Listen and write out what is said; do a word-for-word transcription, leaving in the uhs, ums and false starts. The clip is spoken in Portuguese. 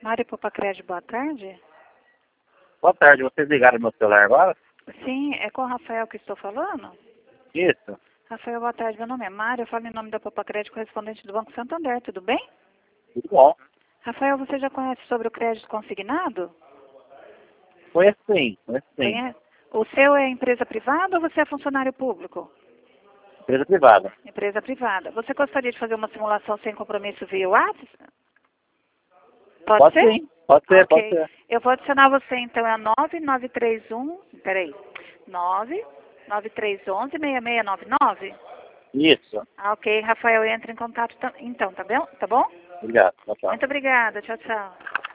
Mário Popacred, boa tarde. Boa tarde, vocês ligaram no meu celular agora? Sim, é com o Rafael que estou falando? Isso. Rafael, boa tarde. Meu nome é Mário, eu falo em nome da Popacred, correspondente do Banco Santander, tudo bem? Tudo bom. Rafael, você já conhece sobre o crédito consignado? Conheço sim, conheço sim. Conhece? O seu é empresa privada ou você é funcionário público? Empresa privada. Empresa privada. Você gostaria de fazer uma simulação sem compromisso via WhatsApp? Pode, Pode ser? sim, pode ser, pode Ok. ser. Eu vou adicionar você, então, é nove nove três um, peraí, nove nove três um um, seis seis nove nove? Isso. Ah, ok, Rafael, entra em contato, tam- então, tá bom? Tá bom? Obrigado. Tchau, tchau. Muito obrigada, tchau, tchau.